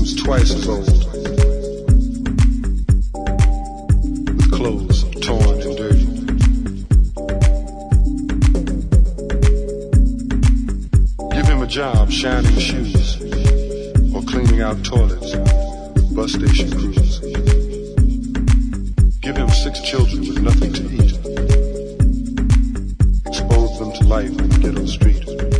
who's twice as old, with clothes torn and dirty. Give him a job shining shoes or cleaning out toilets with bus station crews. Give him 6 children with nothing to eat. Expose them to life in the ghetto street.